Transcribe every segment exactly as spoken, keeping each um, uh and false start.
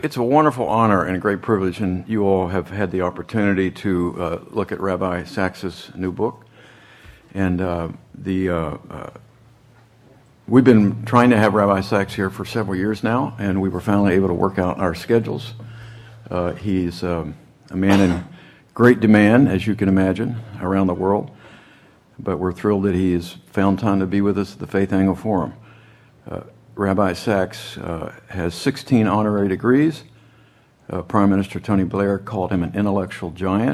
It's a wonderful honor and a great privilege, and you all have had the opportunity to uh, look at Rabbi Sachs's new book. And uh, the uh, uh, we've been trying to have Rabbi Sachs here for several years now, and we were finally able to work out our schedules. Uh, he's um, a man in great demand, as you can imagine, around the world. But we're thrilled that he has found time to be with us at the Faith Angle Forum. Uh, Rabbi Sachs uh, has sixteen honorary degrees. Uh, Prime Minister Tony Blair called him an intellectual giant.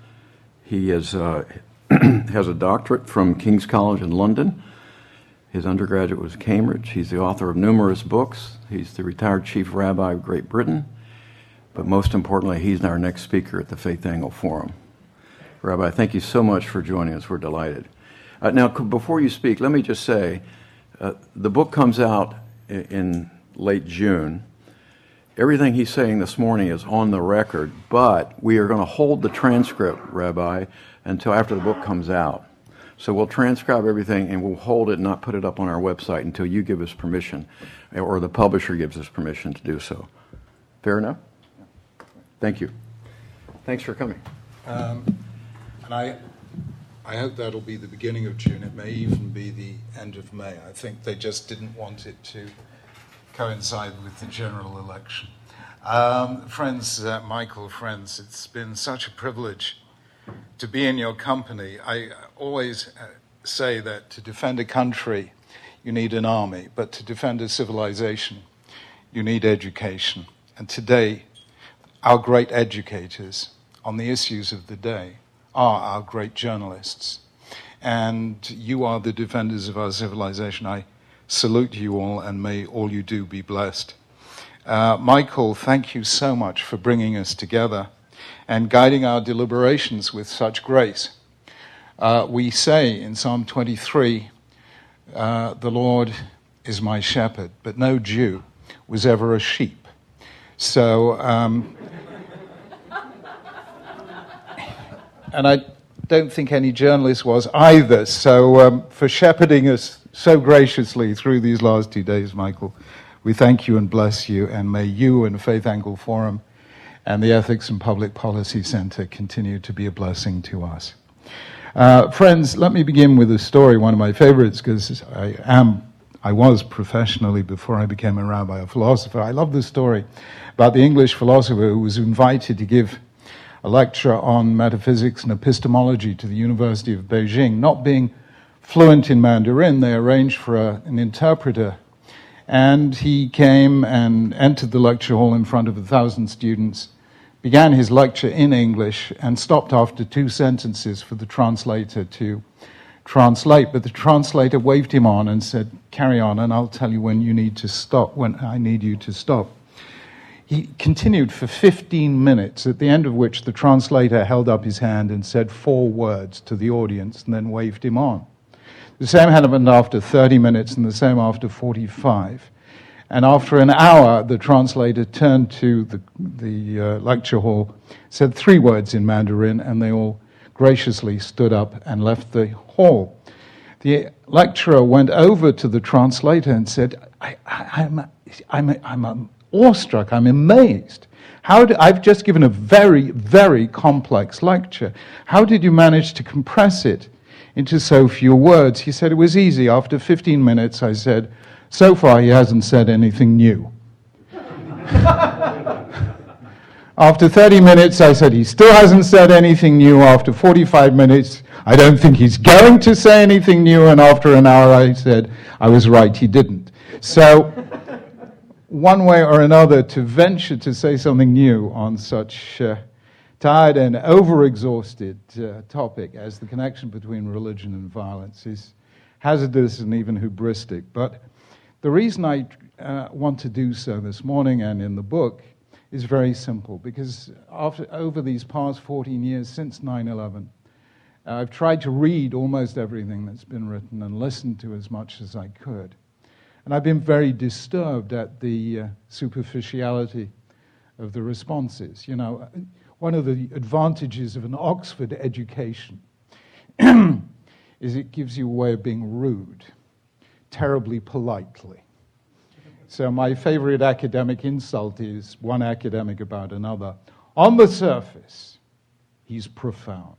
He is, uh, has a doctorate from King's College in London. His undergraduate was Cambridge. He's the author of numerous books. He's the retired chief rabbi of Great Britain. But most importantly, he's our next speaker at the Faith Angle Forum. Rabbi, thank you so much for joining us. We're delighted. Uh, now, before you speak, let me just say, uh, the book comes out in late June. Everything he's saying this morning is on the record, but we are going to hold the transcript, Rabbi, until after the book comes out. So we'll transcribe everything and we'll hold it and not put it up on our website until you give us permission, or the publisher gives us permission to do so. Fair enough? Thank you. Thanks for coming. Um, and I, I hope that'll be the beginning of June. It may even be the end of May. I think they just didn't want it to coincide with the general election. Um, friends, uh, Michael, friends, it's been such a privilege to be in your company. I always uh, say that to defend a country, you need an army, but to defend a civilization, you need education. And today, our great educators on the issues of the day are our great journalists. And you are the defenders of our civilization. I salute you all, and may all you do be blessed. Uh, Michael, thank you so much for bringing us together and guiding our deliberations with such grace. Uh, we say in Psalm twenty-three, uh, the Lord is my shepherd, but no Jew was ever a sheep. So... Um, And I don't think any journalist was either. So um, for shepherding us so graciously through these last two days, Michael, we thank you and bless you. And may you and Faith Angle Forum and the Ethics and Public Policy Center continue to be a blessing to us. Uh, friends, let me begin with a story, one of my favorites, because I am, I was professionally, before I became a rabbi, a philosopher. I love this story about the English philosopher who was invited to give a lecture on metaphysics and epistemology to the University of Beijing. Not being fluent in Mandarin, they arranged for a, an interpreter. And he came and entered the lecture hall in front of a thousand students, began his lecture in English, and stopped after two sentences for the translator to translate. But the translator waved him on and said, "Carry on, and I'll tell you when you need to stop, when I need you to stop." He continued for fifteen minutes, at the end of which the translator held up his hand and said four words to the audience and then waved him on. The same happened after thirty minutes and the same after forty-five. And after an hour, the translator turned to the, the uh, lecture hall, said three words in Mandarin, and they all graciously stood up and left the hall. The lecturer went over to the translator and said, I, I, I'm, I'm, I'm, I'm awestruck, I'm amazed. How did, I've just given a very, very complex lecture. How did you manage to compress it into so few words? He said, it was easy. After fifteen minutes, I said, so far he hasn't said anything new. After thirty minutes, I said, he still hasn't said anything new. After forty-five minutes, I don't think he's going to say anything new. And after an hour, I said, I was right, he didn't. So, one way or another, to venture to say something new on such uh, tired and over-exhausted uh, topic as the connection between religion and violence is hazardous and even hubristic. But the reason I uh, want to do so this morning and in the book is very simple, because after, over these past fourteen years since nine eleven, uh, I've tried to read almost everything that's been written and listen to as much as I could. And I've been very disturbed at the uh, superficiality of the responses. You know, one of the advantages of an Oxford education is it gives you a way of being rude, terribly politely. So my favorite academic insult is one academic about another. On the surface, he's profound.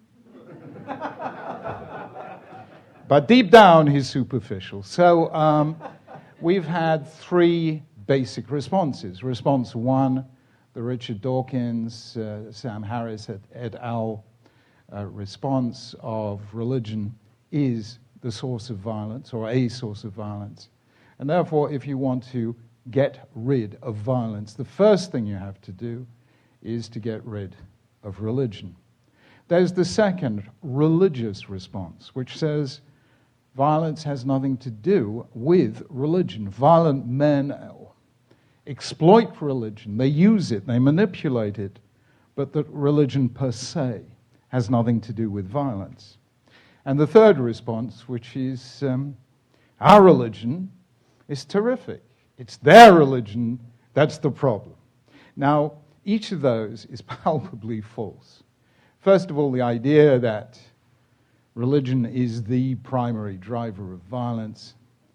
But deep down, he's superficial. So um, we've had three basic responses. Response one, the Richard Dawkins, uh, Sam Harris et, et al. Uh, response of religion is the source of violence, or a source of violence. And therefore, if you want to get rid of violence, the first thing you have to do is to get rid of religion. There's the second, religious response, which says violence has nothing to do with religion. Violent men exploit religion, they use it, they manipulate it, but that religion per se has nothing to do with violence. And the third response, which is um, our religion is terrific. It's their religion that's the problem. Now, each of those is palpably false. First of all, the idea that religion is the primary driver of violence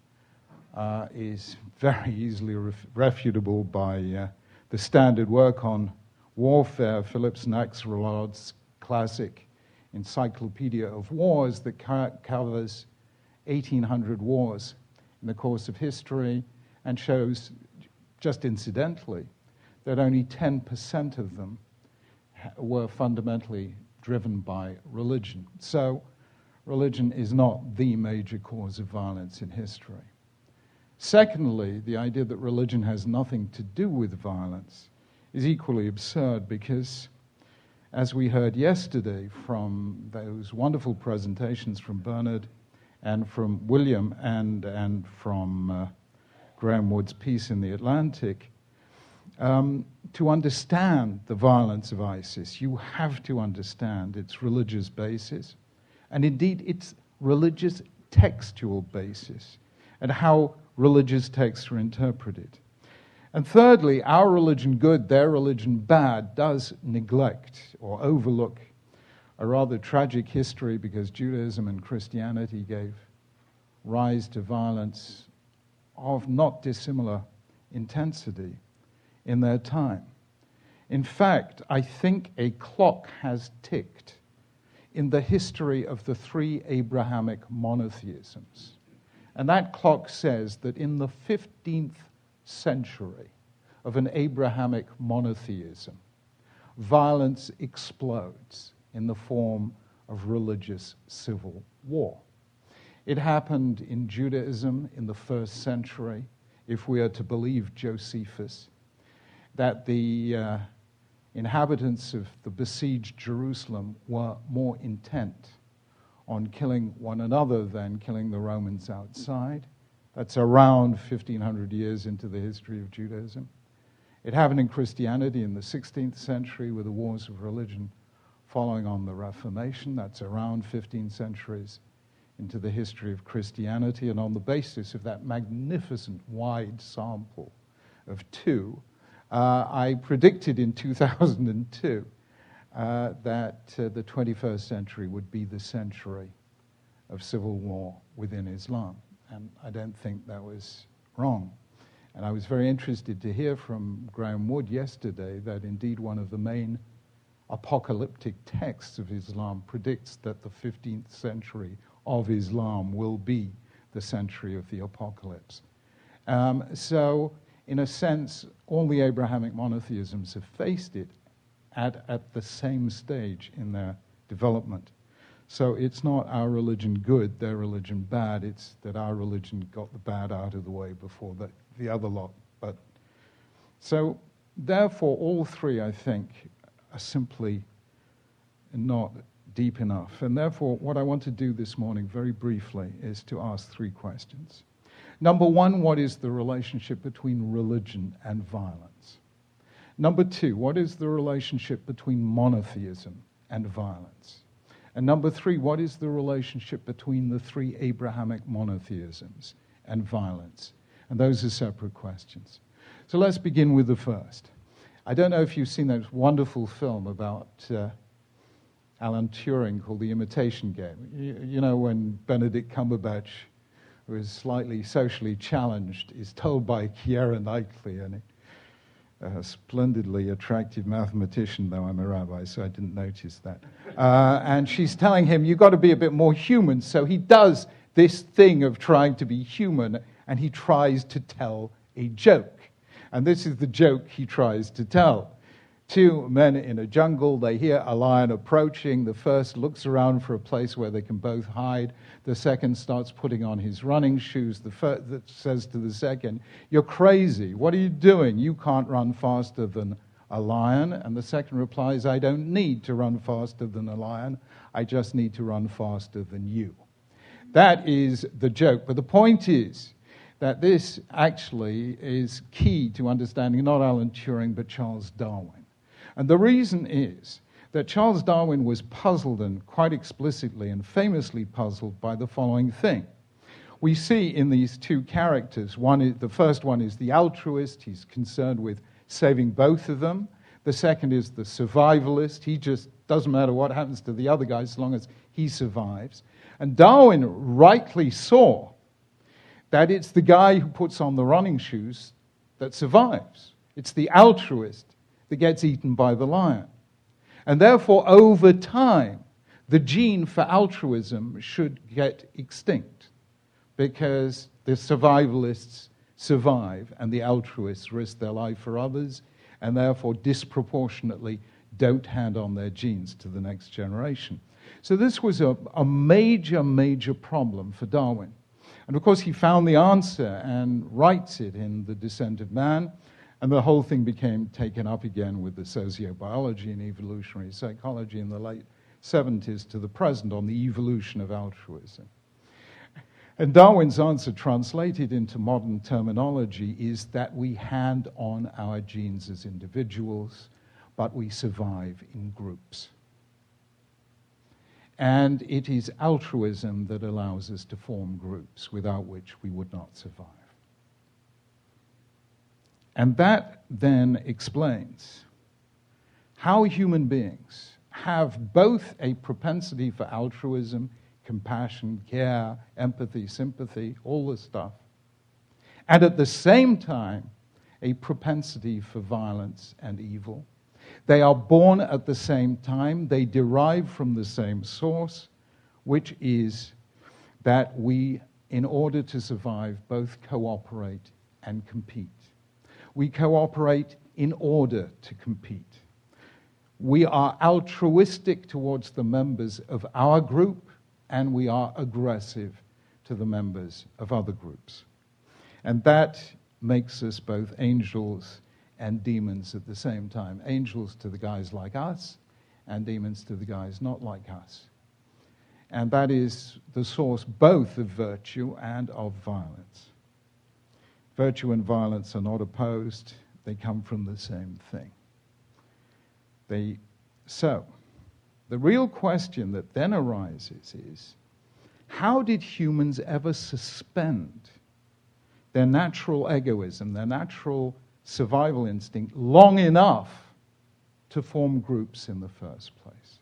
uh, is very easily ref- refutable by uh, the standard work on warfare, Phillips and Axelrod's classic Encyclopedia of Wars that co- covers eighteen hundred wars in the course of history and shows, just incidentally, that only ten percent of them ha- were fundamentally driven by religion. So religion is not the major cause of violence in history. Secondly, the idea that religion has nothing to do with violence is equally absurd because, as we heard yesterday from those wonderful presentations from Bernard and from William and, and from uh, Graham Wood's piece in The Atlantic, um, to understand the violence of ISIS, you have to understand its religious basis, and indeed its religious textual basis, and how religious texts are interpreted. And thirdly, our religion good, their religion bad, does neglect or overlook a rather tragic history because Judaism and Christianity gave rise to violence of not dissimilar intensity in their time. In fact, I think a clock has ticked in the history of the three Abrahamic monotheisms. And that clock says that in the fifteenth century of an Abrahamic monotheism, violence explodes in the form of religious civil war. It happened in Judaism in the first century, if we are to believe Josephus, that the uh, inhabitants of the besieged Jerusalem were more intent on killing one another than killing the Romans outside. That's around fifteen hundred years into the history of Judaism. It happened in Christianity in the sixteenth century with the wars of religion following on the Reformation. That's around fifteen centuries into the history of Christianity. And on the basis of that magnificent wide sample of two, uh, I predicted in two thousand two uh, that uh, the twenty-first century would be the century of civil war within Islam. And I don't think that was wrong. And I was very interested to hear from Graham Wood yesterday that indeed one of the main apocalyptic texts of Islam predicts that the fifteenth century of Islam will be the century of the apocalypse. Um, so, in a sense, all the Abrahamic monotheisms have faced it at, at the same stage in their development. So it's not our religion good, their religion bad. It's that our religion got the bad out of the way before the, the other lot. But so, therefore, all three, I think, are simply not deep enough. And therefore, what I want to do this morning, very briefly, is to ask three questions. Number one, what is the relationship between religion and violence? Number two, what is the relationship between monotheism and violence? And number three, what is the relationship between the three Abrahamic monotheisms and violence? And those are separate questions. So let's begin with the first. I don't know if you've seen that wonderful film about uh, Alan Turing called The Imitation Game. You, you know, when Benedict Cumberbatch who is slightly socially challenged, is told by Keira Knightley, and a splendidly attractive mathematician, though I'm a rabbi, so I didn't notice that. Uh, and she's telling him, you've got to be a bit more human. So he does this thing of trying to be human, and he tries to tell a joke. And this is the joke he tries to tell. Two men in a jungle, they hear a lion approaching. The first looks around for a place where they can both hide. The second starts putting on his running shoes. The first says to the second, you're crazy. What are you doing? You can't run faster than a lion. And the second replies, I don't need to run faster than a lion. I just need to run faster than you. That is the joke. But the point is that this actually is key to understanding not Alan Turing, but Charles Darwin. And the reason is that Charles Darwin was puzzled, and quite explicitly and famously puzzled, by the following thing. We see in these two characters, one is, the first one is the altruist. He's concerned with saving both of them. The second is the survivalist. He just doesn't matter what happens to the other guy as long as he survives. And Darwin rightly saw that it's the guy who puts on the running shoes that survives. It's the altruist that gets eaten by the lion. And therefore, over time, the gene for altruism should get extinct because the survivalists survive and the altruists risk their life for others and therefore disproportionately don't hand on their genes to the next generation. So this was a, a major, major problem for Darwin. And of course, he found the answer and writes it in The Descent of Man. And the whole thing became taken up again with the sociobiology and evolutionary psychology in the late seventies to the present on the evolution of altruism. And Darwin's answer, translated into modern terminology, is that we hand on our genes as individuals, but we survive in groups. And it is altruism that allows us to form groups, without which we would not survive. And that then explains how human beings have both a propensity for altruism, compassion, care, empathy, sympathy, all this stuff, and at the same time, a propensity for violence and evil. They are born at the same time. They derive from the same source, which is that we, in order to survive, both cooperate and compete. We cooperate in order to compete. We are altruistic towards the members of our group, and we are aggressive to the members of other groups. And that makes us both angels and demons at the same time. Angels to the guys like us, and demons to the guys not like us. And that is the source both of virtue and of violence. Virtue and violence are not opposed. They come from the same thing. They, so, the real question that then arises is, how did humans ever suspend their natural egoism, their natural survival instinct, long enough to form groups in the first place?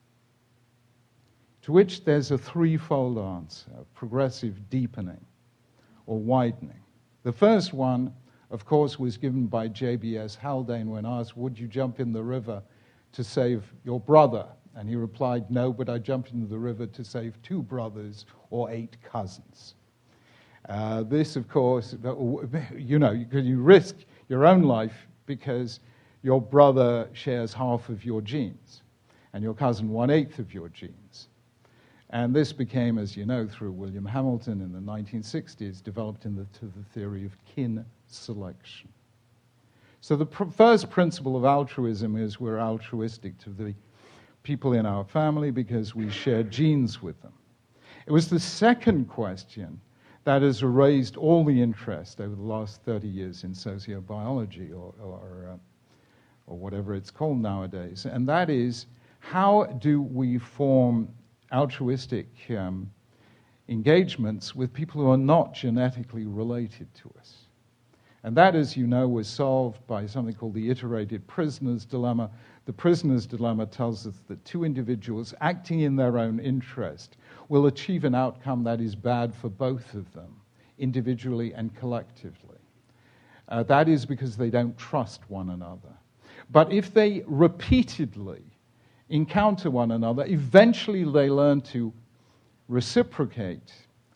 To which there's a threefold answer: progressive deepening or widening. The first one, of course, was given by J B S Haldane when asked, would you jump in the river to save your brother? And he replied, no, but I jumped into the river to save two brothers or eight cousins. Uh, this, of course, you know, you, you risk your own life because your brother shares half of your genes and your cousin one-eighth of your genes. And this became, as you know, through William Hamilton in the nineteen sixties, developed into the, the theory of kin selection. So the pr- first principle of altruism is we're altruistic to the people in our family because we share genes with them. It was the second question that has raised all the interest over the last thirty years in sociobiology, or, or, uh, or whatever it's called nowadays, and that is, how do we form altruistic um, engagements with people who are not genetically related to us? And that, as you know, was solved by something called the iterated prisoner's dilemma. The prisoner's dilemma tells us that two individuals acting in their own interest will achieve an outcome that is bad for both of them, individually and collectively. Uh, that is because they don't trust one another. But if they repeatedly encounter one another, eventually they learn to reciprocate,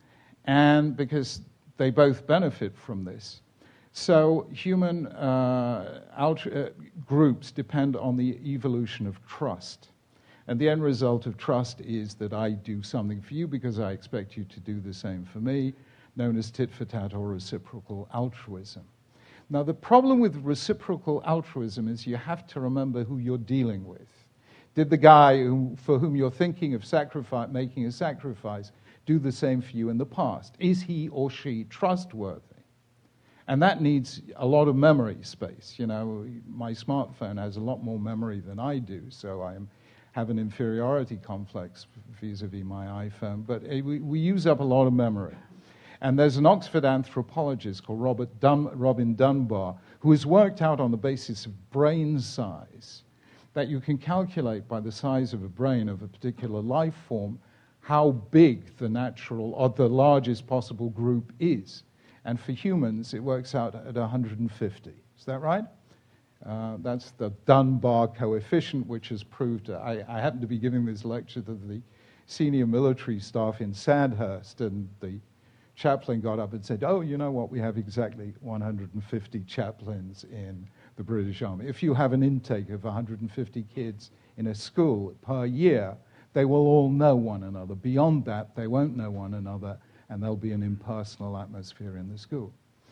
and because they both benefit from this. So human uh, out, uh, groups depend on the evolution of trust. And the end result of trust is that I do something for you because I expect you to do the same for me, known as tit-for-tat or reciprocal altruism. Now, the problem with reciprocal altruism is you have to remember who you're dealing with. Did the guy who, for whom you're thinking of sacrifice, making a sacrifice do the same for you in the past? Is he or she trustworthy? And that needs a lot of memory space. You know, my smartphone has a lot more memory than I do, so I have an inferiority complex vis-a-vis my iPhone. But we, we use up a lot of memory. And there's an Oxford anthropologist called Robert Dun- Robin Dunbar who has worked out on the basis of brain size that you can calculate by the size of a brain of a particular life form how big the natural or the largest possible group is. And for humans, it works out at one hundred fifty. Is that right? Uh, that's the Dunbar coefficient, which has proved... I, I happened to be giving this lecture to the senior military staff in Sandhurst, and the chaplain got up and said, oh, you know what, we have exactly one hundred fifty chaplains in the British Army. If you have an intake of one hundred fifty kids in a school per year, they will all know one another. Beyond that, they won't know one another, and there'll be an impersonal atmosphere in the school.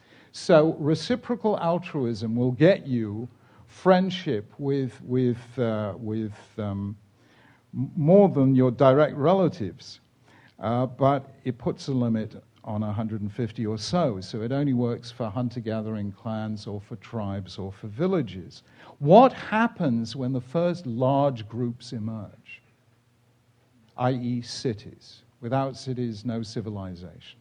So reciprocal altruism will get you friendship with, with, uh, with um, more than your direct relatives, uh, but it puts a limit on one hundred fifty or so, so it only works for hunter-gathering clans or for tribes or for villages. What happens when the first large groups emerge, that is cities? Without cities, no civilization.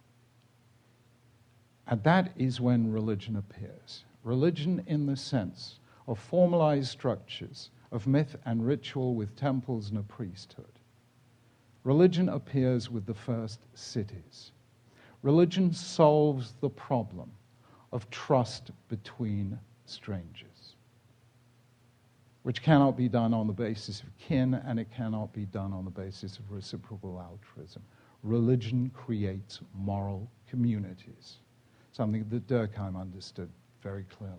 And that is when religion appears. Religion in the sense of formalized structures of myth and ritual with temples and a priesthood. Religion appears with the first cities. Religion solves the problem of trust between strangers, which cannot be done on the basis of kin, and it cannot be done on the basis of reciprocal altruism. Religion creates moral communities, something that Durkheim understood very clearly.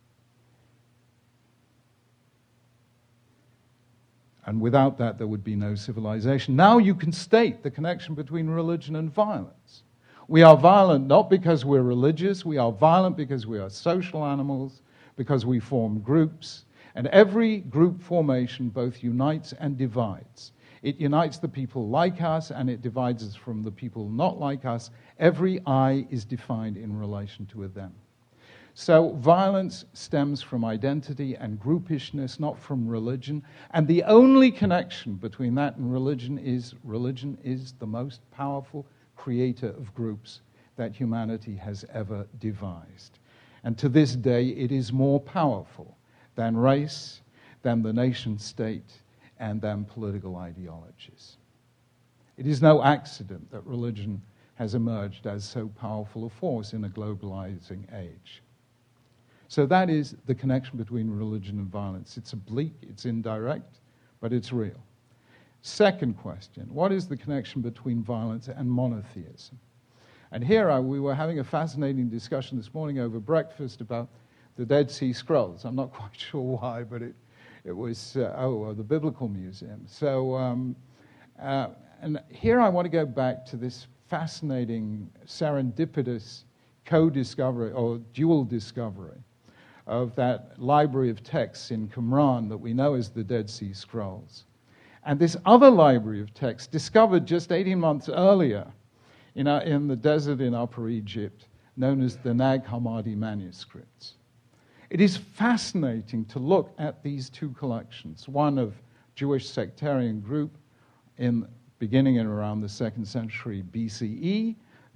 And without that, there would be no civilization. Now you can state the connection between religion and violence. We are violent not because we're religious, we are violent because we are social animals, because we form groups, and every group formation both unites and divides. It unites the people like us, and it divides us from the people not like us. Every I is defined in relation to a them. So violence stems from identity and groupishness, not from religion, and the only connection between that and religion is religion is the most powerful creator of groups that humanity has ever devised. And to this day, it is more powerful than race, than the nation state, and than political ideologies. It is no accident that religion has emerged as so powerful a force in a globalizing age. So that is the connection between religion and violence. It's oblique, it's indirect, but it's real. Second question, what is the connection between violence and monotheism? And here I, we were having a fascinating discussion this morning over breakfast about the Dead Sea Scrolls. I'm not quite sure why, but it, it was, uh, oh, the Biblical Museum. So, um, uh, and here I want to go back to this fascinating, serendipitous co-discovery, or dual discovery, of that library of texts in Qumran that we know as the Dead Sea Scrolls. And this other library of texts, discovered just eighteen months earlier in, our, in the desert in Upper Egypt, known as the Nag Hammadi manuscripts. It is fascinating to look at these two collections, one of Jewish sectarian group in beginning in around the second century B C E,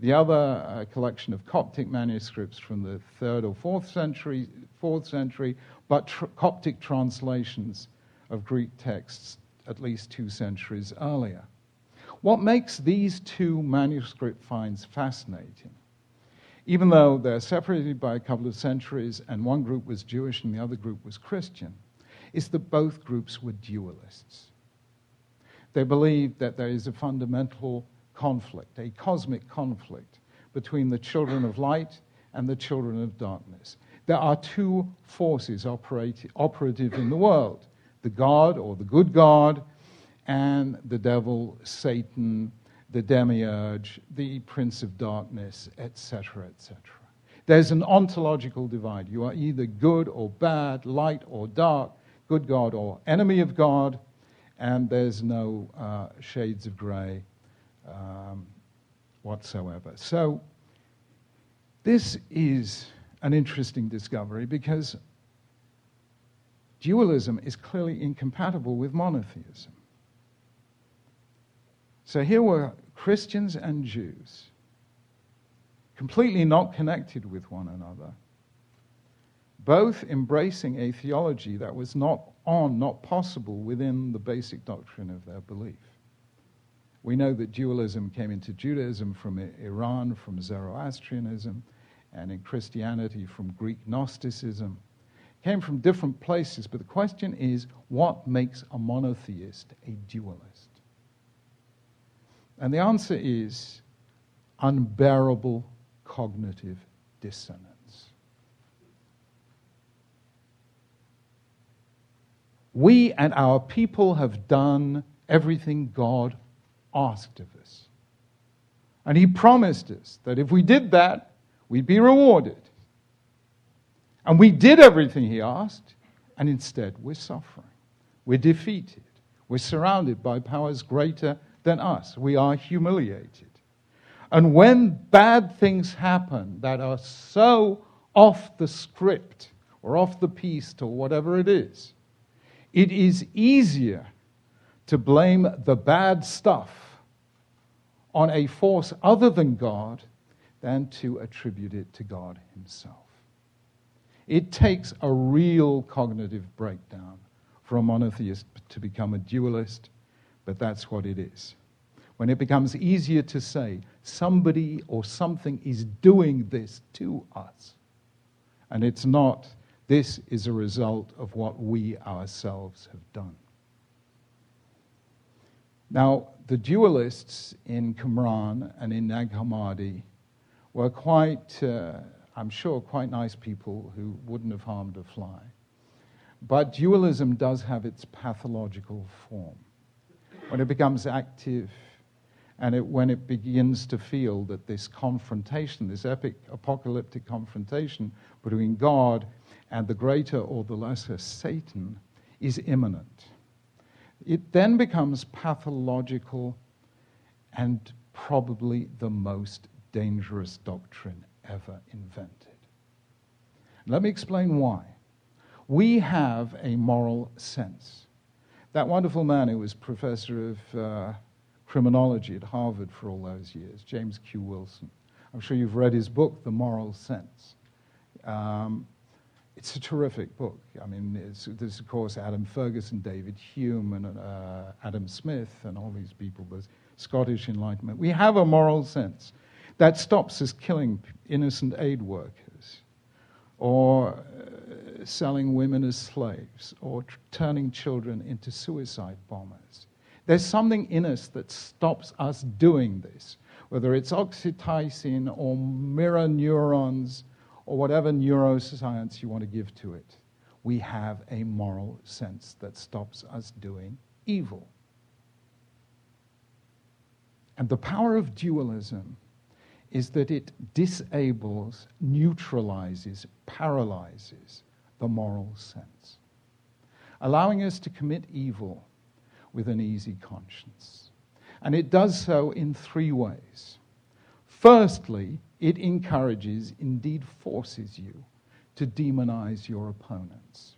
The other uh, collection of Coptic manuscripts from the third or fourth century, fourth century, but tr- Coptic translations of Greek texts at least two centuries earlier. What makes these two manuscript finds fascinating, even though they're separated by a couple of centuries and one group was Jewish and the other group was Christian, is that both groups were dualists. They believed that there is a fundamental conflict, a cosmic conflict, between the children of light and the children of darkness. There are two forces operate, operative in the world, the God or the good God and the devil, Satan, the demiurge, the prince of darkness, et cetera, et cetera. There's an ontological divide. You are either good or bad, light or dark, good God or enemy of God, and there's no uh, shades of gray um, whatsoever. So this is an interesting discovery because dualism is clearly incompatible with monotheism. So here were Christians and Jews, completely not connected with one another, both embracing a theology that was not on, not possible within the basic doctrine of their belief. We know that dualism came into Judaism from Iran, from Zoroastrianism, and in Christianity from Greek Gnosticism. It came from different places, but the question is, what makes a monotheist a dualist? And the answer is unbearable cognitive dissonance. We and our people have done everything God asked of us. And He promised us that if we did that, we'd be rewarded. And we did everything He asked, and instead we're suffering. We're defeated. We're surrounded by powers greater than us. We are humiliated. And when bad things happen that are so off the script or off the piece or whatever it is, it is easier to blame the bad stuff on a force other than God than to attribute it to God Himself. It takes a real cognitive breakdown for a monotheist to become a dualist, but that's what it is. When it becomes easier to say somebody or something is doing this to us, and it's not, this is a result of what we ourselves have done. Now, the dualists in Qumran and in Nag Hammadi were quite, uh, I'm sure, quite nice people who wouldn't have harmed a fly. But dualism does have its pathological form. When it becomes active and it, when it begins to feel that this confrontation, this epic apocalyptic confrontation between God and the greater or the lesser Satan is imminent, it then becomes pathological and probably the most dangerous doctrine ever invented. Let me explain why. We have a moral sense. That wonderful man who was professor of uh, criminology at Harvard for all those years, James Q. Wilson, I'm sure you've read his book, The Moral Sense. Um, it's a terrific book. I mean, it's, there's, of course, Adam Ferguson, David Hume, and uh, Adam Smith, and all these people, the Scottish Enlightenment. We have a moral sense that stops us killing innocent aid workers, or uh, selling women as slaves, or tr- turning children into suicide bombers. There's something in us that stops us doing this, whether it's oxytocin or mirror neurons or whatever neuroscience you want to give to it. We have a moral sense that stops us doing evil. And the power of dualism is that it disables, neutralizes, paralyzes the moral sense, allowing us to commit evil with an easy conscience. And it does so in three ways. Firstly, it encourages, indeed forces you, to demonize your opponents.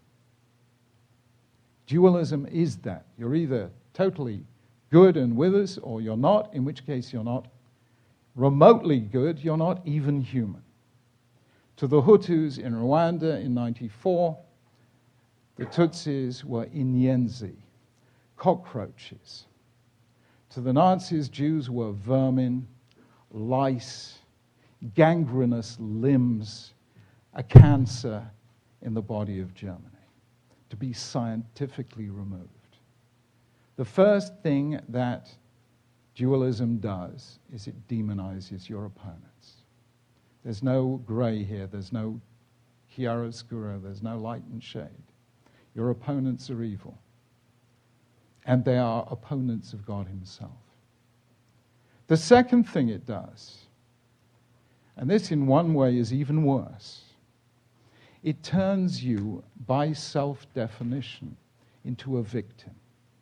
Dualism is that. You're either totally good and with us, or you're not, in which case you're not remotely good, you're not even human. To the Hutus in Rwanda in ninety-four, the Tutsis were inyenzi, cockroaches. To the Nazis, Jews were vermin, lice, gangrenous limbs, a cancer in the body of Germany, to be scientifically removed. The first thing that dualism does is it demonizes your opponents. There's no gray here, there's no chiaroscuro, there's no light and shade. Your opponents are evil. And they are opponents of God himself. The second thing it does, and this in one way is even worse, it turns you by self-definition into a victim.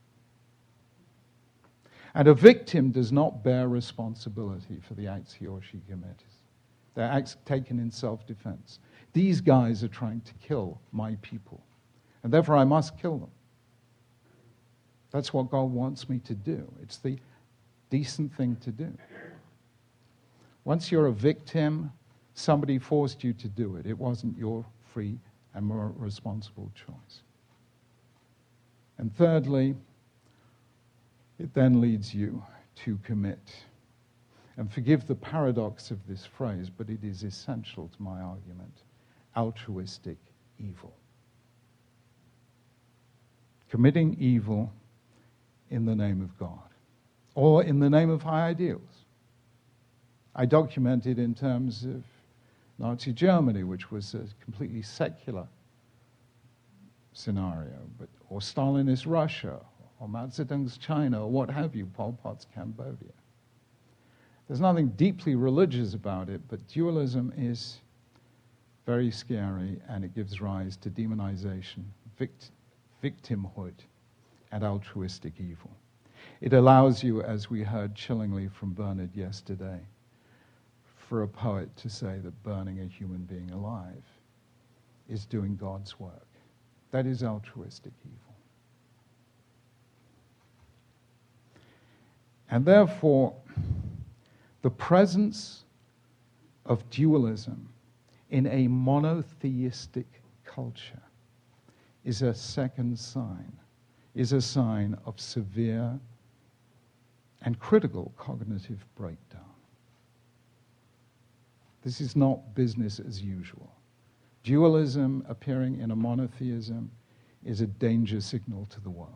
And a victim does not bear responsibility for the acts he or she commits. They're acts taken in self-defense. These guys are trying to kill my people, and therefore I must kill them. That's what God wants me to do. It's the decent thing to do. Once you're a victim, somebody forced you to do it. It wasn't your free and more responsible choice. And thirdly, it then leads you to commit. And forgive the paradox of this phrase, but it is essential to my argument. Altruistic evil. Committing evil in the name of God, or in the name of high ideals. I documented in terms of Nazi Germany, which was a completely secular scenario, but or Stalinist Russia, or Mao Zedong's China, or what have you, Pol Pot's Cambodia. There's nothing deeply religious about it, but dualism is very scary, and it gives rise to demonization, vict- victimhood, and altruistic evil. It allows you, as we heard chillingly from Bernard yesterday, for a poet to say that burning a human being alive is doing God's work. That is altruistic evil. And therefore, the presence of dualism in a monotheistic culture is a second sign, is a sign of severe and critical cognitive breakdown. This is not business as usual. Dualism appearing in a monotheism is a danger signal to the world.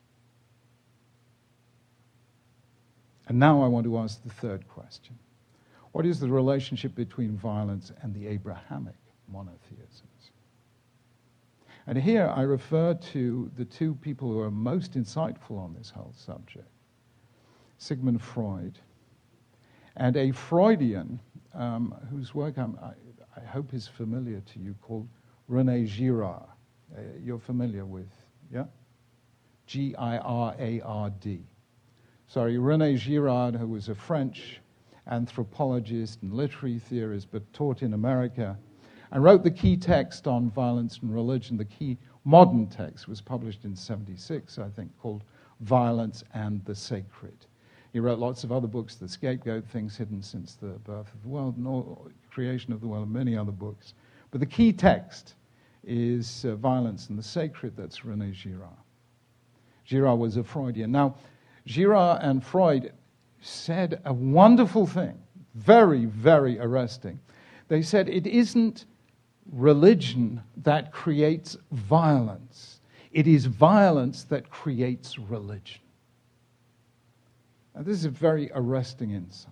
And now I want to ask the third question. What is the relationship between violence and the Abrahamic monotheisms? And here I refer to the two people who are most insightful on this whole subject, Sigmund Freud, and a Freudian um, whose work I'm, I, I hope is familiar to you, called René Girard. Uh, you're familiar with, yeah? G I R A R D. Sorry, René Girard, who was a French anthropologist and literary theorist, but taught in America, and wrote the key text on violence and religion. The key modern text was published in seventy-six, I think, called Violence and the Sacred. He wrote lots of other books, The Scapegoat, Things Hidden Since the Birth of the World, and all, Creation of the World, and many other books. But the key text is uh, Violence and the Sacred. That's René Girard. Girard was a Freudian. Now, Girard and Freud said a wonderful thing, very, very arresting. They said it isn't religion that creates violence. It is violence that creates religion. And this is a very arresting insight.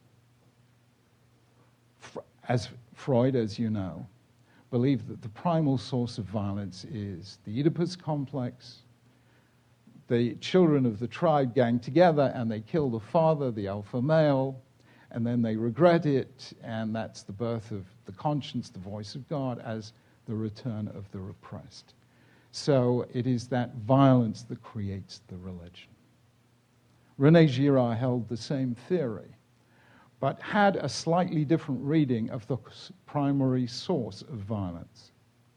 As Freud, as you know, believed that the primal source of violence is the Oedipus complex. The children of the tribe gang together and they kill the father, the alpha male, and then they regret it, and that's the birth of the conscience, the voice of God, as the return of the repressed. So it is that violence that creates the religion. René Girard held the same theory, but had a slightly different reading of the primary source of violence.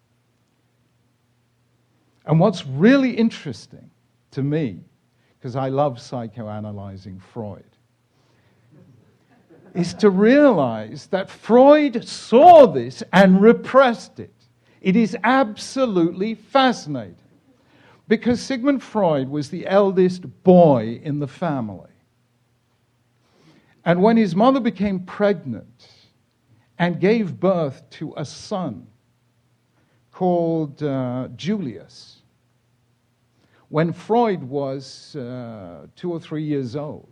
And what's really interesting to me, because I love psychoanalyzing Freud, is to realize that Freud saw this and repressed it. It is absolutely fascinating. Because Sigmund Freud was the eldest boy in the family. And when his mother became pregnant and gave birth to a son called uh, Julius, when Freud was uh, two or three years old,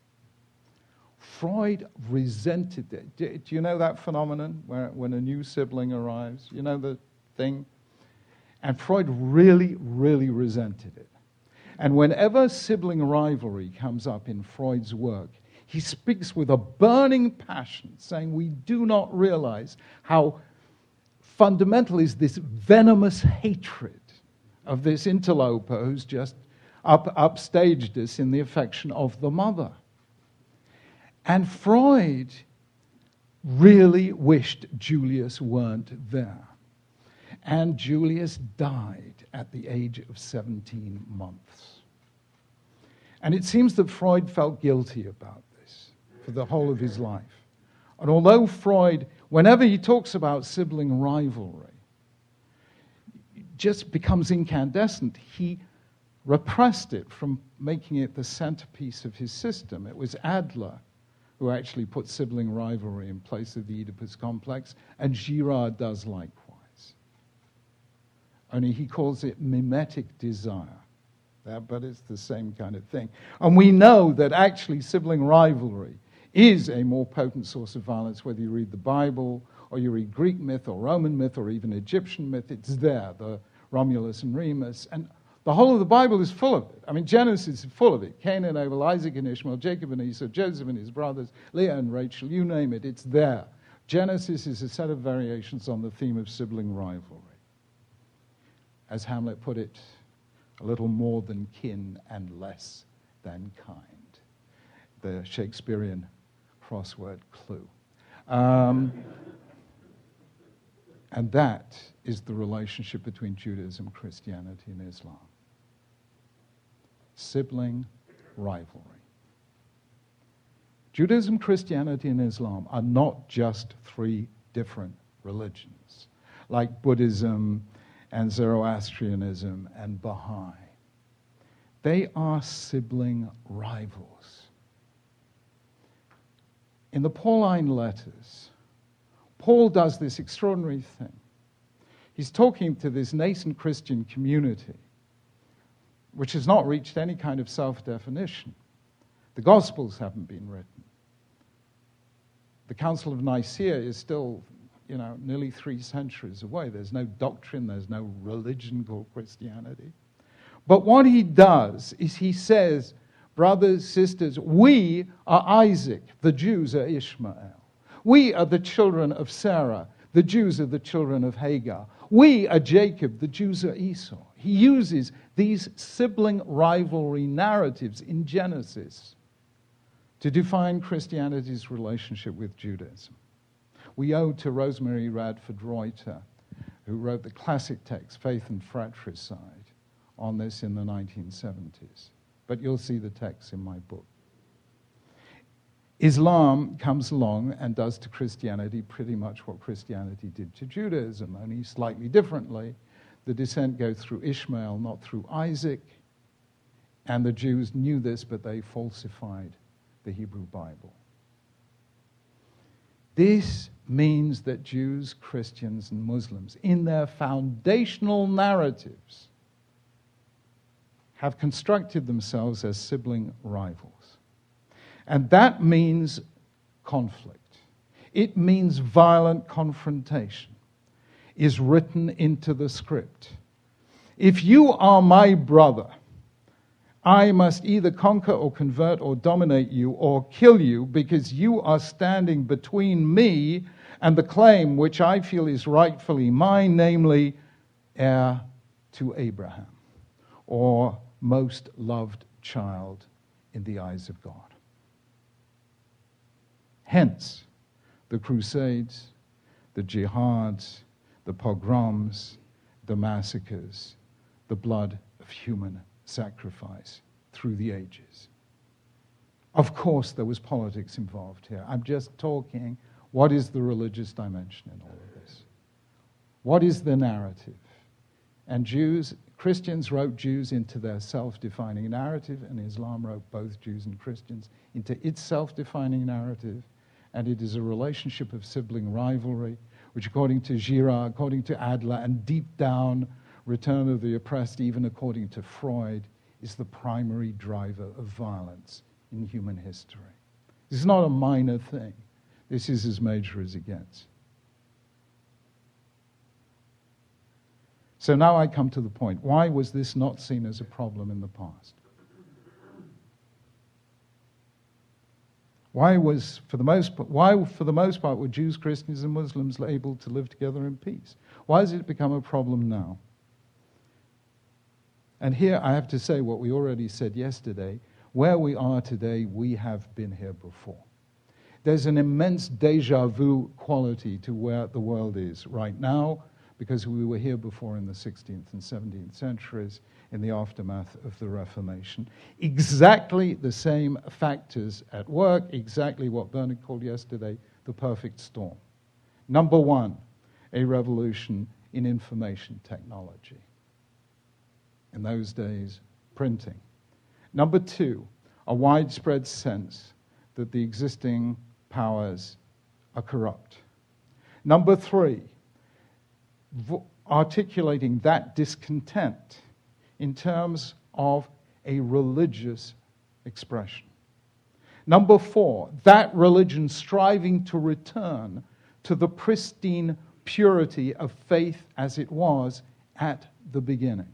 Freud resented it. Do, do you know that phenomenon where when a new sibling arrives? You know the thing? And Freud really, really resented it. And whenever sibling rivalry comes up in Freud's work, he speaks with a burning passion, saying we do not realize how fundamental is this venomous hatred of this interloper who's just up, upstaged us in the affection of the mother. And Freud really wished Julius weren't there. And Julius died at the age of seventeen months. And it seems that Freud felt guilty about this for the whole of his life. And although Freud, whenever he talks about sibling rivalry, just becomes incandescent, he repressed it from making it the centerpiece of his system. It was Adler who actually put sibling rivalry in place of the Oedipus complex, and Girard does likewise. Only he calls it mimetic desire. That, but it's the same kind of thing. And we know that actually sibling rivalry is a more potent source of violence, whether you read the Bible or you read Greek myth or Roman myth or even Egyptian myth. It's there, the Romulus and Remus. And the whole of the Bible is full of it. I mean, Genesis is full of it. Cain and Abel, Isaac and Ishmael, Jacob and Esau, Joseph and his brothers, Leah and Rachel, you name it, it's there. Genesis is a set of variations on the theme of sibling rivalry. As Hamlet put it, a little more than kin and less than kind. The Shakespearean crossword clue. Um, and that is the relationship between Judaism, Christianity, and Islam. Sibling rivalry. Judaism, Christianity, and Islam are not just three different religions, like Buddhism and Zoroastrianism and Baha'i. They are sibling rivals. In the Pauline letters, Paul does this extraordinary thing. He's talking to this nascent Christian community, which has not reached any kind of self-definition. The Gospels haven't been written. The Council of Nicaea is still, you know, nearly three centuries away. There's no doctrine, there's no religion called Christianity. But what he does is he says, brothers, sisters, we are Isaac, the Jews are Ishmael. We are the children of Sarah, the Jews are the children of Hagar. We are Jacob, the Jews are Esau. He uses these sibling rivalry narratives in Genesis to define Christianity's relationship with Judaism. We owe to Rosemary Radford Reuter, who wrote the classic text, Faith and Fratricide, on this in the nineteen seventies. But you'll see the text in my book. Islam comes along and does to Christianity pretty much what Christianity did to Judaism, only slightly differently. The descent goes through Ishmael, not through Isaac. And the Jews knew this, but they falsified the Hebrew Bible. This means that Jews, Christians, and Muslims, in their foundational narratives, have constructed themselves as sibling rivals. And that means conflict. It means violent confrontation is written into the script. If you are my brother, I must either conquer or convert or dominate you or kill you because you are standing between me and the claim which I feel is rightfully mine, namely heir to Abraham, or most loved child in the eyes of God. Hence, the Crusades, the jihads, the pogroms, the massacres, the blood of human sacrifice through the ages. Of course, there was politics involved here. I'm just talking, what is the religious dimension in all of this? What is the narrative? And Jews, Christians wrote Jews into their self-defining narrative, and Islam wrote both Jews and Christians into its self-defining narrative. And it is a relationship of sibling rivalry, which according to Girard, according to Adler, and deep down, Return of the Oppressed, even according to Freud, is the primary driver of violence in human history. This is not a minor thing. This is as major as it gets. So now I come to the point. Why was this not seen as a problem in the past? Why was, for the most part, why, for the most part, were Jews, Christians, and Muslims able to live together in peace? Why has it become a problem now? And here I have to say what we already said yesterday. Where we are today, we have been here before. There's an immense déjà vu quality to where the world is right now, because we were here before in the sixteenth and seventeenth centuries, in the aftermath of the Reformation. Exactly the same factors at work, exactly what Bernard called yesterday the perfect storm. Number one, a revolution in information technology. In those days, printing. Number two, a widespread sense that the existing powers are corrupt. Number three, vo- articulating that discontent in terms of a religious expression. Number four, that religion striving to return to the pristine purity of faith as it was at the beginning.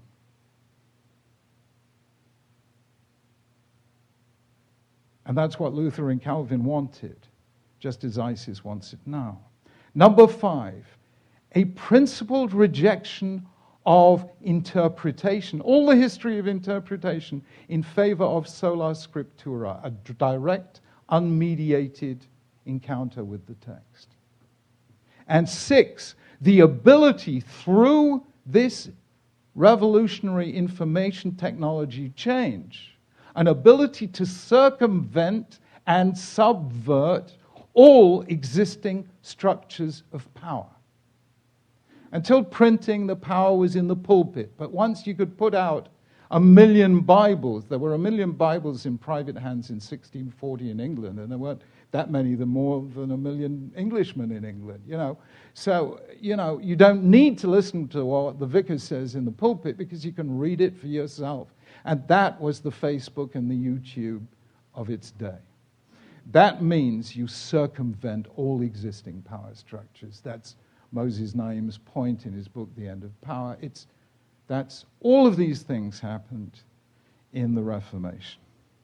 And that's what Luther and Calvin wanted, just as ISIS wants it now. Number five, a principled rejection of interpretation, all the history of interpretation, in favor of sola scriptura, a direct, unmediated encounter with the text. And six, the ability through this revolutionary information technology change, an ability to circumvent and subvert all existing structures of power. Until printing, the power was in the pulpit. But once you could put out a million Bibles, there were a million Bibles in private hands in sixteen forty in England, and there weren't that many, the more than a million Englishmen in England, you know. So, you know, you don't need to listen to what the vicar says in the pulpit because you can read it for yourself. And that was the Facebook and the YouTube of its day. That means you circumvent all existing power structures. That's Moses Naim's point in his book, The End of Power. It's, that's, all of these things happened in the Reformation.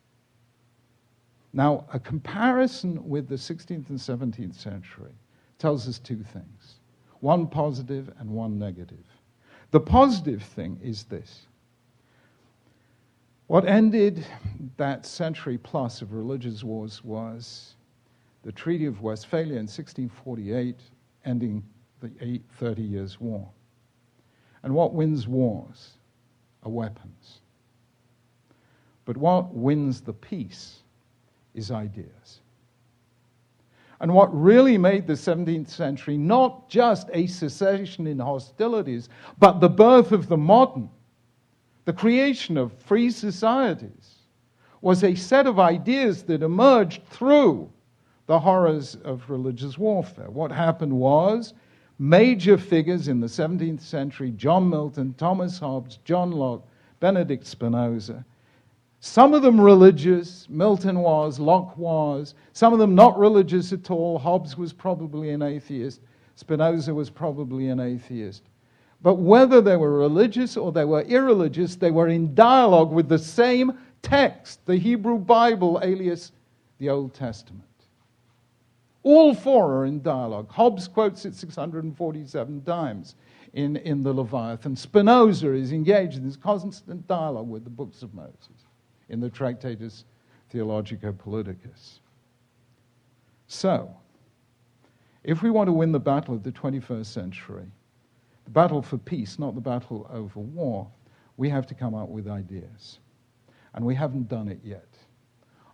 Now, a comparison with the sixteenth and seventeenth century tells us two things, one positive and one negative. The positive thing is this. What ended that century plus of religious wars was the Treaty of Westphalia in sixteen forty-eight, ending the eight, thirty Years' War. And what wins wars are weapons. But what wins the peace is ideas. And what really made the seventeenth century not just a cessation in hostilities, but the birth of the modern, the creation of free societies, was a set of ideas that emerged through the horrors of religious warfare. What happened was major figures in the seventeenth century, John Milton, Thomas Hobbes, John Locke, Benedict Spinoza, some of them religious, Milton was, Locke was, some of them not religious at all. Hobbes was probably an atheist, Spinoza was probably an atheist. But whether they were religious or they were irreligious, they were in dialogue with the same text, the Hebrew Bible, alias the Old Testament. All four are in dialogue. Hobbes quotes it six hundred forty-seven times in, in the Leviathan. Spinoza is engaged in this constant dialogue with the books of Moses in the Tractatus Theologico-Politicus. So, if we want to win the battle of the twenty-first century, the battle for peace, not the battle over war, we have to come up with ideas. And we haven't done it yet.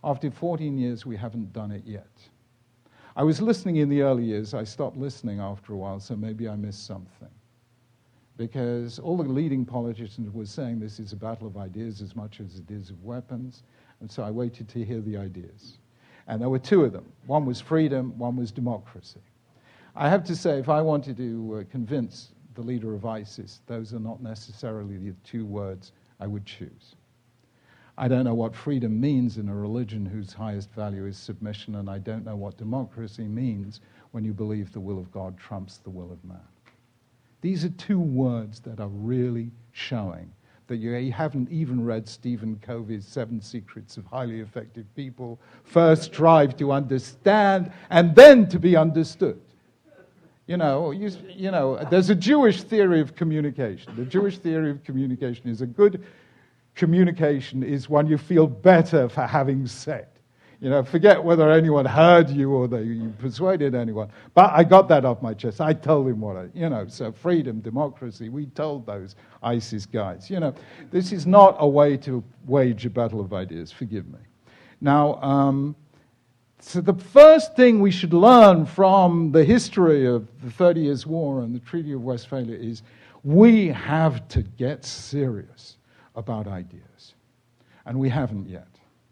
After fourteen years, we haven't done it yet. I was listening in the early years. I stopped listening after a while, so maybe I missed something. Because all the leading politicians were saying this is a battle of ideas as much as it is of weapons, and so I waited to hear the ideas. And there were two of them. One was freedom, one was democracy. I have to say, if I wanted to uh, convince the leader of ISIS, those are not necessarily the two words I would choose. I don't know what freedom means in a religion whose highest value is submission, and I don't know what democracy means when you believe the will of God trumps the will of man. These are two words that are really showing that you haven't even read Stephen Covey's Seven Secrets of Highly Effective People. First strive to understand, and then to be understood. You know, you, you know, there's a Jewish theory of communication. The Jewish theory of communication is a good communication is one you feel better for having said. You know, forget whether anyone heard you or that you persuaded anyone. But I got that off my chest. I told him what I, you know, so freedom, democracy, we told those ISIS guys. You know, this is not a way to wage a battle of ideas, forgive me. Now, um, so the first thing we should learn from the history of the Thirty Years' War and the Treaty of Westphalia is we have to get serious about ideas. And we haven't yet.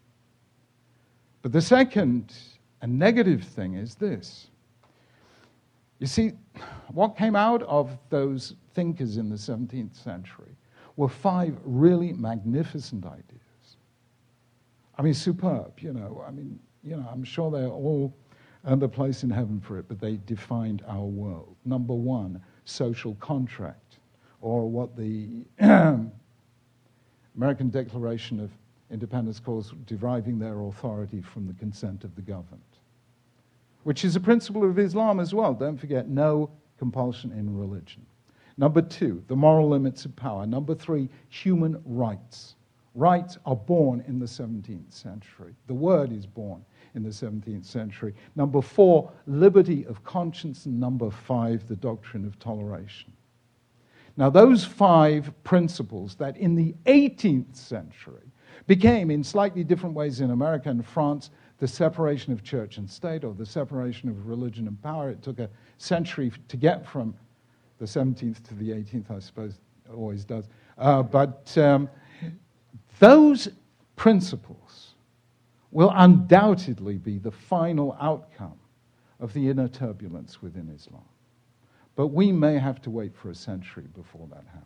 But the second and negative thing is this. You see, what came out of those thinkers in the seventeenth century were five really magnificent ideas. I mean, superb, you know. I mean, you know, I'm sure they're all earned a place in heaven for it, but they defined our world. Number one, social contract, or what the American Declaration of Independence calls deriving their authority from the consent of the governed, which is a principle of Islam as well. Don't forget, no compulsion in religion. Number two, the moral limits of power. Number three, human rights. Rights are born in the seventeenth century. The word is born in the seventeenth century. Number four, liberty of conscience. And number five, the doctrine of toleration. Now, those five principles that in the eighteenth century became, in slightly different ways in America and France, the separation of church and state, or the separation of religion and power. It took a century to get from the seventeenth to the eighteenth, I suppose it always does. Uh, but um, those principles will undoubtedly be the final outcome of the inner turbulence within Islam. But we may have to wait for a century before that happens.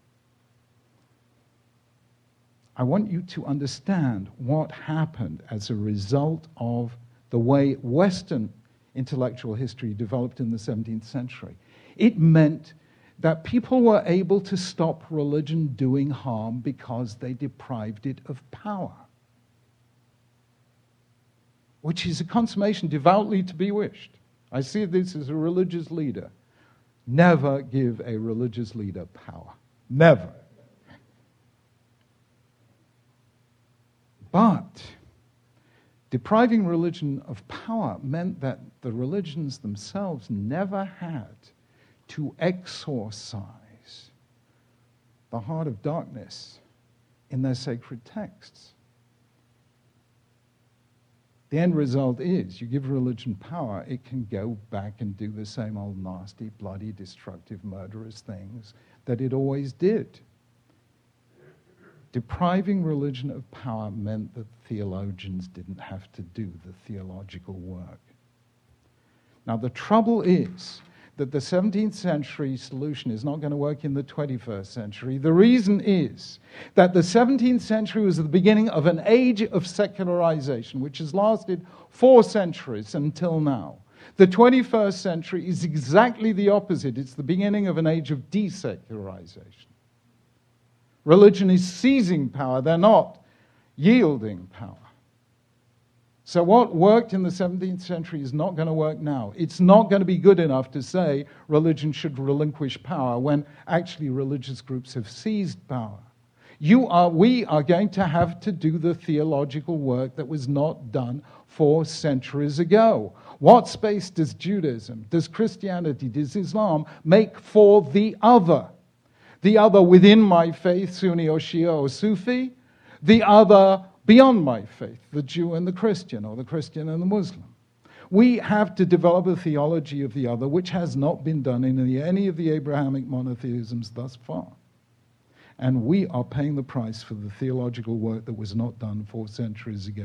I want you to understand what happened as a result of the way Western intellectual history developed in the seventeenth century. It meant that people were able to stop religion doing harm because they deprived it of power, which is a consummation devoutly to be wished. I see this as a religious leader. Never give a religious leader power. Never. But depriving religion of power meant that the religions themselves never had to exorcise the heart of darkness in their sacred texts. The end result is, you give religion power, it can go back and do the same old nasty, bloody, destructive, murderous things that it always did. Depriving religion of power meant that theologians didn't have to do the theological work. Now, the trouble is that the seventeenth century solution is not going to work in the twenty-first century. The reason is that the seventeenth century was the beginning of an age of secularization, which has lasted four centuries until now. The twenty-first century is exactly the opposite. It's the beginning of an age of desecularization. Religion is seizing power. They're not yielding power. So what worked in the seventeenth century is not going to work now. It's not going to be good enough to say religion should relinquish power when actually religious groups have seized power. You are, we are going to have to do the theological work that was not done four centuries ago. What space does Judaism, does Christianity, does Islam make for the other? The other within my faith, Sunni or Shia or Sufi, the other beyond my faith, the Jew and the Christian, or the Christian and the Muslim. We have to develop a theology of the other, which has not been done in any of the Abrahamic monotheisms thus far. And we are paying the price for the theological work that was not done four centuries ago.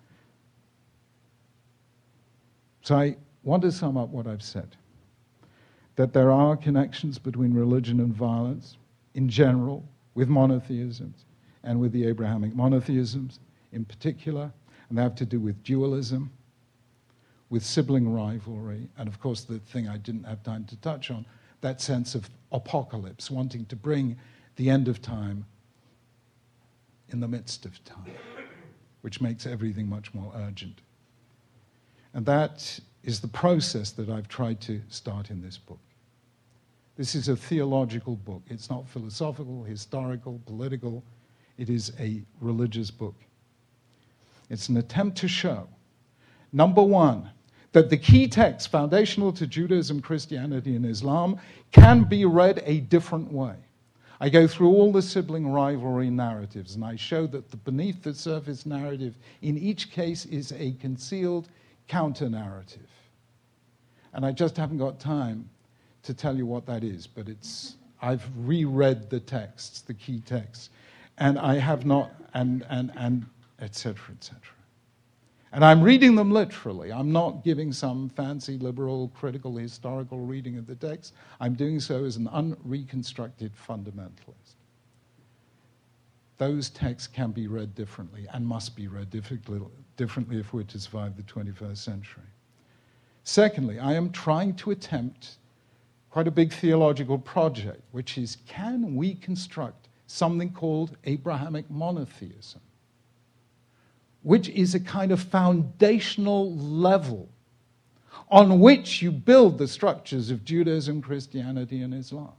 So I want to sum up what I've said. That there are connections between religion and violence, in general, with monotheisms, and with the Abrahamic monotheisms in particular, and they have to do with dualism, with sibling rivalry, and of course the thing I didn't have time to touch on, that sense of apocalypse, wanting to bring the end of time in the midst of time, which makes everything much more urgent. And that is the process that I've tried to start in this book. This is a theological book. It's not philosophical, historical, political. It is a religious book. It's an attempt to show, number one, that the key texts foundational to Judaism, Christianity, and Islam can be read a different way. I go through all the sibling rivalry narratives, and I show that the beneath the surface narrative in each case is a concealed counter-narrative. And I just haven't got time to tell you what that is, but it's I've reread the texts, the key texts, and I have not, and, and, and et cetera, et cetera. And I'm reading them literally. I'm not giving some fancy liberal, critical, historical reading of the text. I'm doing so as an unreconstructed fundamentalist. Those texts can be read differently and must be read differently if we're to survive the twenty-first century. Secondly, I am trying to attempt quite a big theological project, which is, can we construct something called Abrahamic monotheism, which is a kind of foundational level on which you build the structures of Judaism, Christianity, and Islam?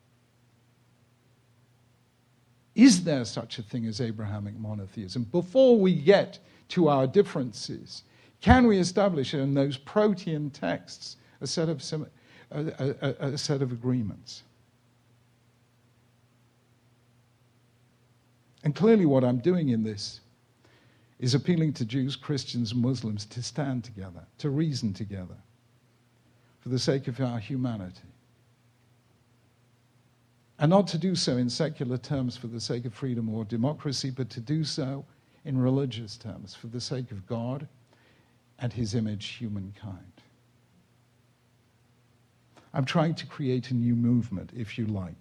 Is there such a thing as Abrahamic monotheism? Before we get to our differences, can we establish in those protean texts a set of, a, a, a set of agreements? And clearly what I'm doing in this is appealing to Jews, Christians, and Muslims to stand together, to reason together, for the sake of our humanity. And not to do so in secular terms for the sake of freedom or democracy, but to do so in religious terms for the sake of God and his image, humankind. I'm trying to create a new movement, if you like.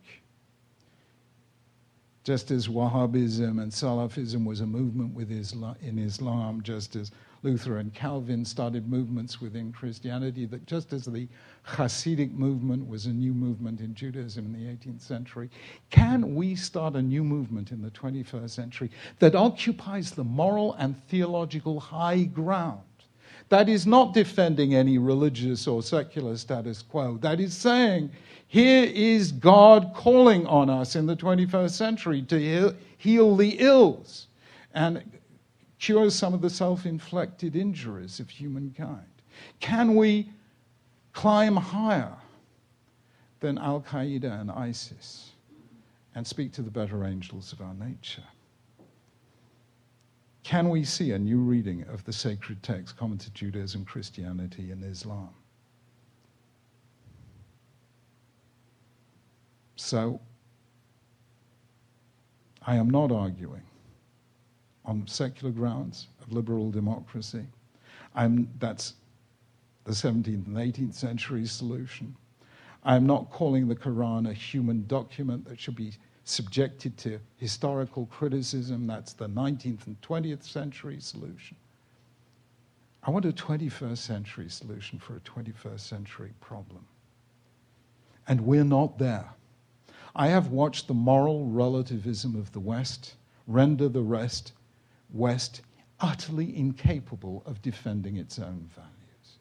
Just as Wahhabism and Salafism was a movement with Islam, in Islam, just as Luther and Calvin started movements within Christianity, that just as the Hasidic movement was a new movement in Judaism in the eighteenth century, can we start a new movement in the twenty-first century that occupies the moral and theological high ground? That is not defending any religious or secular status quo. That is saying, here is God calling on us in the twenty-first century to heal, heal the ills and cure some of the self-inflicted injuries of humankind. Can we climb higher than Al-Qaeda and ISIS and speak to the better angels of our nature? Can we see a new reading of the sacred text common to Judaism, Christianity, and Islam? So, I am not arguing on secular grounds of liberal democracy. I'm, that's the seventeenth and eighteenth century solution. I'm not calling the Quran a human document that should be subjected to historical criticism. That's the nineteenth and twentieth century solution. I want a twenty-first century solution for a twenty-first century problem. And we're not there. I have watched the moral relativism of the West render the rest, West utterly incapable of defending its own values,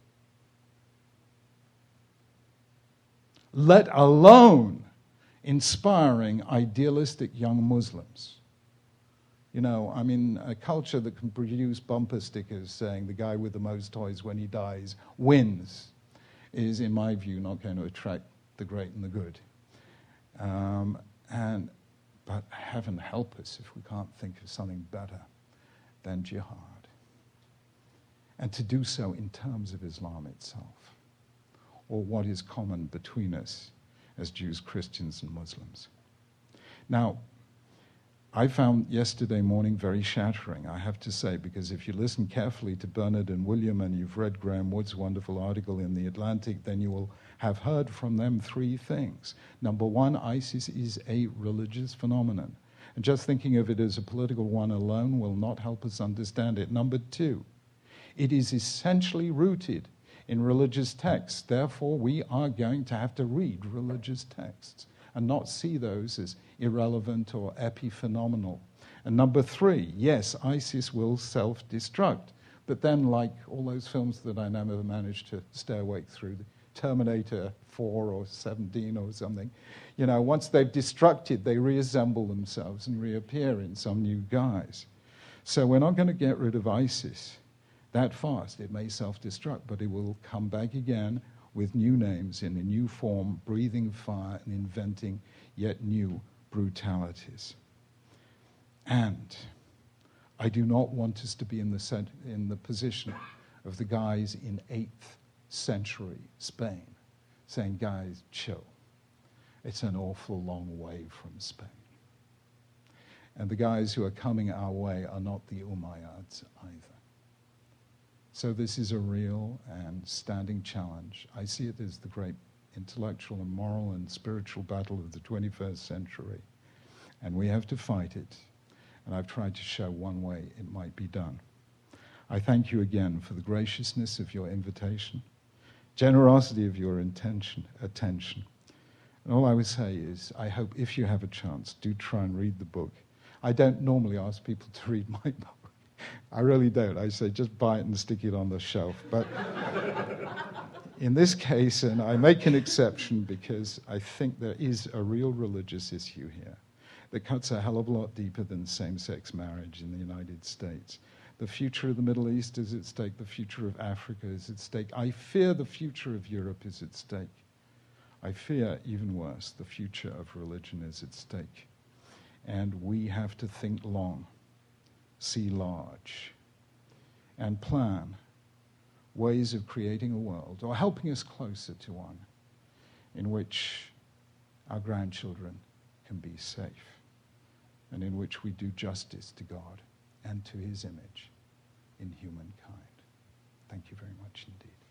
let alone inspiring idealistic young Muslims. You know, I mean, a culture that can produce bumper stickers saying the guy with the most toys when he dies wins is, in my view, not going to attract the great and the good. Um, and, but heaven help us if we can't think of something better than jihad, and to do so in terms of Islam itself, or what is common between us as Jews, Christians, and Muslims. Now, I found yesterday morning very shattering, I have to say, because if you listen carefully to Bernard and William and you've read Graham Wood's wonderful article in The Atlantic, then you will have heard from them three things. Number one, ISIS is a religious phenomenon. And just thinking of it as a political one alone will not help us understand it. Number two, it is essentially rooted in religious texts. Therefore, we are going to have to read religious texts and not see those as irrelevant or epiphenomenal. And number three, yes, ISIS will self-destruct. But then, like all those films that I never managed to stay awake through, Terminator four or seventeen or something, you know, once they've destructed, they reassemble themselves and reappear in some new guise. So we're not going to get rid of ISIS that fast. It may self-destruct, but it will come back again with new names in a new form, breathing fire and inventing yet new brutalities. And I do not want us to be in the, cent- in the position of the guys in eighth century Spain saying, guys, chill. It's an awful long way from Spain. And the guys who are coming our way are not the Umayyads either. So this is a real and standing challenge. I see it as the great intellectual and moral and spiritual battle of the twenty-first century. And we have to fight it. And I've tried to show one way it might be done. I thank you again for the graciousness of your invitation, generosity of your intention, attention. And all I would say is, I hope if you have a chance, do try and read the book. I don't normally ask people to read my book. I really don't. I say just buy it and stick it on the shelf. But in this case, and I make an exception because I think there is a real religious issue here that cuts a hell of a lot deeper than same-sex marriage in the United States. The future of the Middle East is at stake. The future of Africa is at stake. I fear the future of Europe is at stake. I fear, even worse, the future of religion is at stake. And we have to think long, see large, and plan ways of creating a world, or helping us closer to one, in which our grandchildren can be safe, and in which we do justice to God and to his image in humankind. Thank you very much indeed.